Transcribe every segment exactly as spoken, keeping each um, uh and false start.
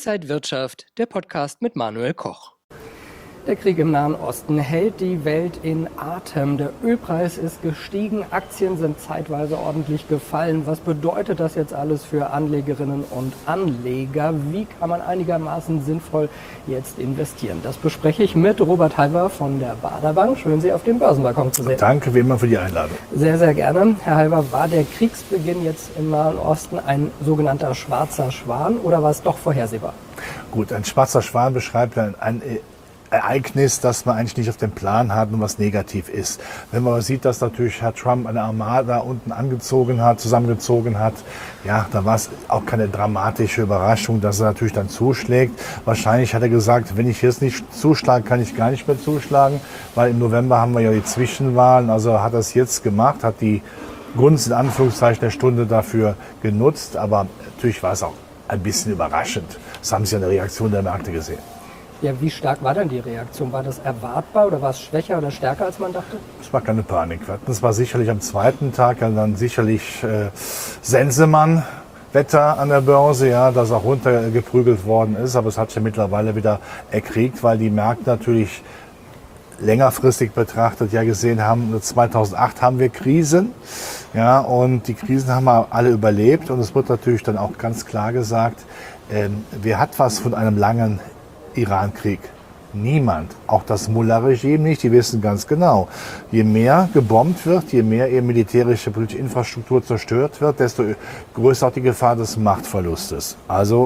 Inside Wirtschaft, der Podcast mit Manuel Koch. Der Krieg im Nahen Osten hält die Welt in Atem. Der Ölpreis ist gestiegen, Aktien sind zeitweise ordentlich gefallen. Was bedeutet das jetzt alles für Anlegerinnen und Anleger? Wie kann man einigermaßen sinnvoll jetzt investieren? Das bespreche ich mit Robert Halver von der Baader Bank. Schön, Sie auf dem Börsenbalkon zu sehen. Danke wie immer für die Einladung. Sehr, sehr gerne. Herr Halver, war der Kriegsbeginn jetzt im Nahen Osten ein sogenannter schwarzer Schwan oder war es doch vorhersehbar? Gut, ein schwarzer Schwan beschreibt ein, ein Ereignis, das man eigentlich nicht auf dem Plan hat und was negativ ist. Wenn man sieht, dass natürlich Herr Trump eine Armada unten angezogen hat, zusammengezogen hat, ja, da war es auch keine dramatische Überraschung, dass er natürlich dann zuschlägt. Wahrscheinlich hat er gesagt, wenn ich jetzt nicht zuschlage, kann ich gar nicht mehr zuschlagen, weil im November haben wir ja die Zwischenwahlen. Also hat er es jetzt gemacht, hat die Gunst in Anführungszeichen der Stunde dafür genutzt, aber natürlich war es auch ein bisschen überraschend. Das haben Sie an der Reaktion der Märkte gesehen. Ja, wie stark war denn die Reaktion? War das erwartbar oder war es schwächer oder stärker, als man dachte? Es war keine Panik. Es war sicherlich am zweiten Tag ja dann sicherlich äh, Sensemann-Wetter an der Börse, ja, das auch runtergeprügelt worden ist. Aber es hat sich ja mittlerweile wieder erkriegt, weil die Märkte natürlich längerfristig betrachtet ja gesehen haben, zweitausendacht haben wir Krisen. Ja, und die Krisen haben wir alle überlebt. Und es wird natürlich dann auch ganz klar gesagt, äh, wer hat was von einem langen Iran-Krieg? Niemand. Auch das Mullah-Regime nicht. Die wissen ganz genau, je mehr gebombt wird, je mehr eben militärische politische Infrastruktur zerstört wird, desto größer auch die Gefahr des Machtverlustes. Also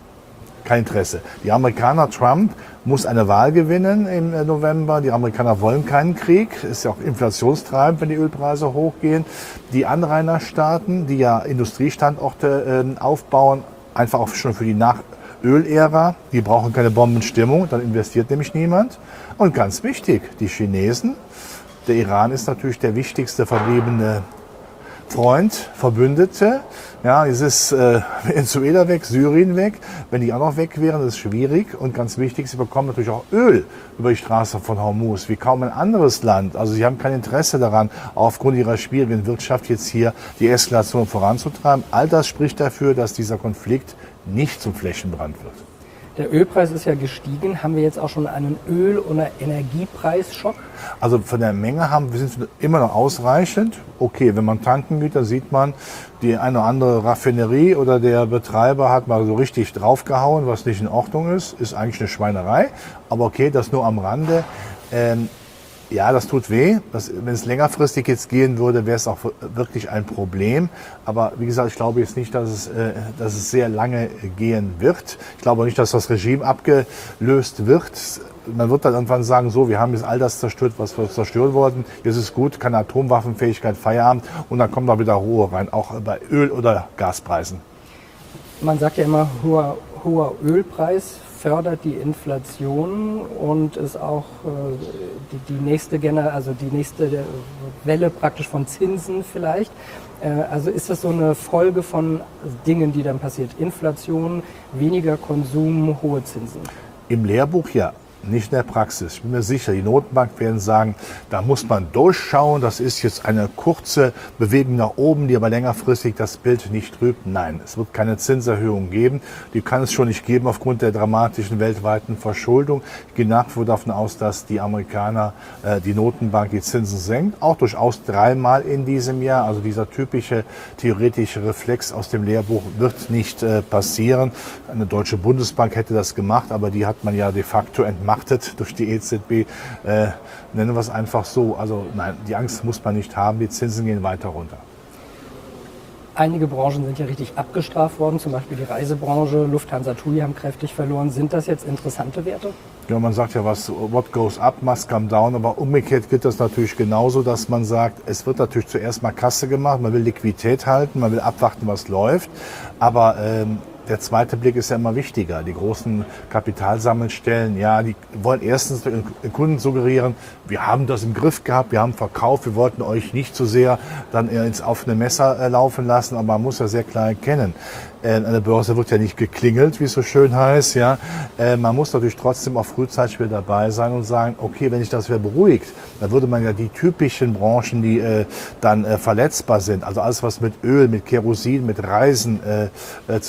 kein Interesse. Die Amerikaner, Trump muss eine Wahl gewinnen im November. Die Amerikaner wollen keinen Krieg. Ist ja auch inflationstreibend, wenn die Ölpreise hochgehen. Die Anrainerstaaten, die ja Industriestandorte äh, aufbauen, einfach auch schon für die Nach Ölära, die brauchen keine Bombenstimmung, dann investiert nämlich niemand. Und ganz wichtig, die Chinesen. Der Iran ist natürlich der wichtigste verbliebene Freund, Verbündete. Ja, es ist äh, Venezuela weg, Syrien weg. Wenn die auch noch weg wären, das ist schwierig. Und ganz wichtig, sie bekommen natürlich auch Öl über die Straße von Hormuz, wie kaum ein anderes Land. Also sie haben kein Interesse daran, aufgrund ihrer schwierigen Wirtschaft jetzt hier die Eskalation voranzutreiben. All das spricht dafür, dass dieser Konflikt nicht zum Flächenbrand wird. Der Ölpreis ist ja gestiegen. Haben wir jetzt auch schon einen Öl- oder Energiepreisschock? Also von der Menge haben wir sind immer noch ausreichend. Okay, wenn man tanken geht, dann sieht man, die eine oder andere Raffinerie oder der Betreiber hat mal so richtig draufgehauen, was nicht in Ordnung ist. Ist eigentlich eine Schweinerei. Aber okay, das nur am Rande. Ähm, Ja, das tut weh. Das, wenn es längerfristig jetzt gehen würde, wäre es auch wirklich ein Problem. Aber wie gesagt, ich glaube jetzt nicht, dass es, äh, dass es sehr lange gehen wird. Ich glaube nicht, dass das Regime abgelöst wird. Man wird dann irgendwann sagen, so, wir haben jetzt all das zerstört, was wir zerstören wollten. Jetzt ist gut, keine Atomwaffenfähigkeit, Feierabend. Und dann kommt da wieder Ruhe rein, auch bei Öl- oder Gaspreisen. Man sagt ja immer, hoher, hoher Ölpreis fördert die Inflation und ist auch äh, die, die nächste Gener also die nächste Welle praktisch von Zinsen vielleicht. Äh, also ist das so eine Folge von Dingen, die dann passiert? Inflation, weniger Konsum, hohe Zinsen? Im Lehrbuch ja. Nicht in der Praxis. Ich bin mir sicher, die Notenbank werden sagen, da muss man durchschauen, das ist jetzt eine kurze Bewegung nach oben, die aber längerfristig das Bild nicht trübt. Nein, es wird keine Zinserhöhung geben. Die kann es schon nicht geben aufgrund der dramatischen weltweiten Verschuldung. Ich gehe nach wie vor davon aus, dass die Amerikaner, äh, die Notenbank die Zinsen senkt, auch durchaus dreimal in diesem Jahr. Also dieser typische theoretische Reflex aus dem Lehrbuch wird nicht äh, passieren. Eine deutsche Bundesbank hätte das gemacht, aber die hat man ja de facto entmachtet durch die E Z B, äh, nennen wir es einfach so. Also nein, die Angst muss man nicht haben, die Zinsen gehen weiter runter. Einige Branchen sind ja richtig abgestraft worden, zum Beispiel die Reisebranche, Lufthansa, TUI haben kräftig verloren. Sind das jetzt interessante Werte? Ja, man sagt ja, was what goes up must come down, aber umgekehrt gilt das natürlich genauso, dass man sagt, es wird natürlich zuerst mal Kasse gemacht, man will Liquidität halten, man will abwarten, was läuft, aber ähm, der zweite Blick ist ja immer wichtiger. Die großen Kapitalsammelstellen, ja, die wollen erstens den Kunden suggerieren, wir haben das im Griff gehabt, wir haben verkauft, wir wollten euch nicht so sehr dann ins offene Messer laufen lassen, aber man muss ja sehr klar erkennen, an der Börse wird ja nicht geklingelt, wie es so schön heißt. Ja, man muss natürlich trotzdem auch frühzeitig wieder dabei sein und sagen, okay, wenn sich das wieder beruhigt, dann würde man ja die typischen Branchen, die äh, dann äh, verletzbar sind, also alles, was mit Öl, mit Kerosin, mit Reisen äh, äh, zu tun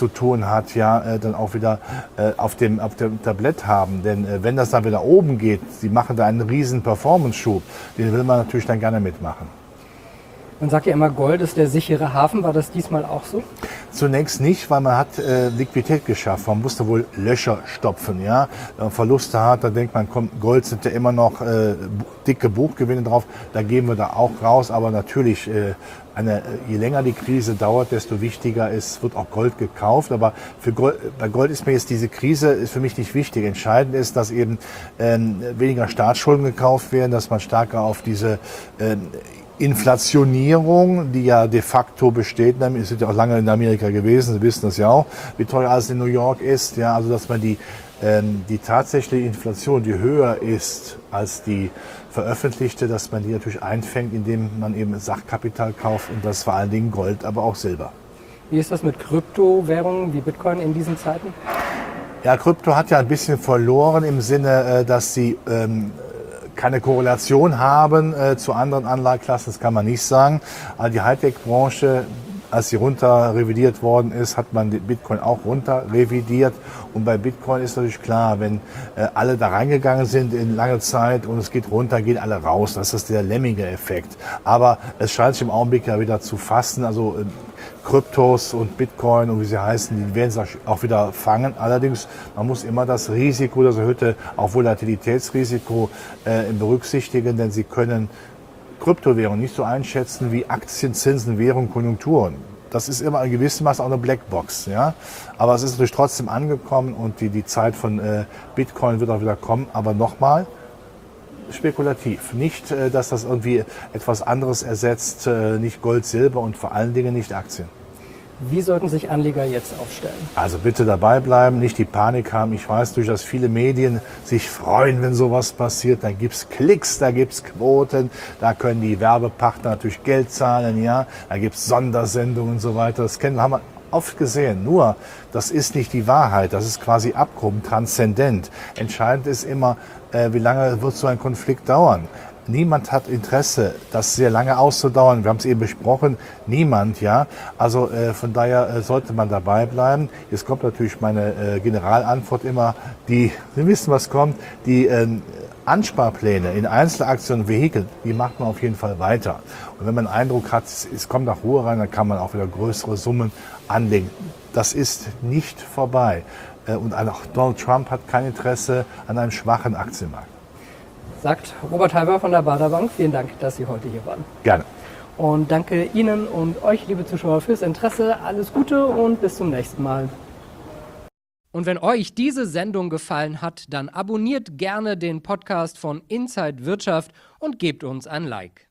hat, ja, äh, dann auch wieder äh, auf, dem, auf dem Tablett haben. Denn äh, wenn das dann wieder oben geht, sie machen da einen riesen Performance-Schub, den will man natürlich dann gerne mitmachen. Man sagt ja immer, Gold ist der sichere Hafen. War das diesmal auch so? Zunächst nicht, weil man hat äh, Liquidität geschafft. Man musste wohl Löcher stopfen. Ja? Wenn man Verluste hat, dann denkt man, komm, Gold sind ja immer noch äh, dicke Buchgewinne drauf. Da gehen wir da auch raus. Aber natürlich, äh, eine, je länger die Krise dauert, desto wichtiger ist, wird auch Gold gekauft. Aber für Gold, bei Gold ist mir jetzt diese Krise ist für mich nicht wichtig. Entscheidend ist, dass eben ähm, weniger Staatsschulden gekauft werden, dass man stärker auf diese ähm, Inflationierung, die ja de facto besteht, Sie sind ja auch lange in Amerika gewesen, Sie wissen das ja auch, wie teuer alles in New York ist, ja, also dass man die, ähm, die tatsächliche Inflation, die höher ist als die veröffentlichte, dass man die natürlich einfängt, indem man eben Sachkapital kauft und das vor allen Dingen Gold, aber auch Silber. Wie ist das mit Kryptowährungen wie Bitcoin in diesen Zeiten? Ja, Krypto hat ja ein bisschen verloren im Sinne, dass sie ähm, keine Korrelation haben äh, zu anderen Anlageklassen, das kann man nicht sagen. Aber die Hightech-Branche, als sie runter revidiert worden ist, hat man den Bitcoin auch runter revidiert. Und bei Bitcoin ist natürlich klar, wenn äh, alle da reingegangen sind in lange Zeit und es geht runter, gehen alle raus. Das ist der Lemminge-Effekt. Aber es scheint sich im Augenblick ja wieder zu fassen. Also äh, Kryptos und Bitcoin und wie sie heißen, die werden sich auch wieder fangen. Allerdings, man muss immer das Risiko, das erhöhte auch Volatilitätsrisiko äh, berücksichtigen, denn sie können Kryptowährungen nicht so einschätzen wie Aktien, Zinsen, Währung, Konjunkturen. Das ist immer in gewissem Maße auch eine Blackbox, ja. Aber es ist natürlich trotzdem angekommen und die, die Zeit von äh, Bitcoin wird auch wieder kommen. Aber nochmal, spekulativ. Nicht, äh, dass das irgendwie etwas anderes ersetzt, äh, nicht Gold, Silber und vor allen Dingen nicht Aktien. Wie sollten sich Anleger jetzt aufstellen? Also bitte dabei bleiben, nicht die Panik haben. Ich weiß durch, dass viele Medien sich freuen, wenn sowas passiert. Da gibt's Klicks, da gibt's Quoten, da können die Werbepartner natürlich Geld zahlen, ja. Da gibt's Sondersendungen und so weiter. Das kennen, haben wir oft gesehen. Nur, das ist nicht die Wahrheit. Das ist quasi Abgrund, transzendent. Entscheidend ist immer, äh, wie lange wird so ein Konflikt dauern. Niemand hat Interesse, das sehr lange auszudauern. Wir haben es eben besprochen. Niemand, ja. Also äh, von daher äh, sollte man dabei bleiben. Jetzt kommt natürlich meine äh, Generalantwort immer, die, Sie wissen, was kommt, die äh, Ansparpläne in Einzelaktien und Vehikeln, die macht man auf jeden Fall weiter. Und wenn man den Eindruck hat, es kommt nach Ruhe rein, dann kann man auch wieder größere Summen anlegen. Das ist nicht vorbei. Äh, und auch Donald Trump hat kein Interesse an einem schwachen Aktienmarkt. Sagt Robert Halber von der Baader Bank. Vielen Dank, dass Sie heute hier waren. Gerne. Und danke Ihnen und euch, liebe Zuschauer, fürs Interesse. Alles Gute und bis zum nächsten Mal. Und wenn euch diese Sendung gefallen hat, dann abonniert gerne den Podcast von Inside Wirtschaft und gebt uns ein Like.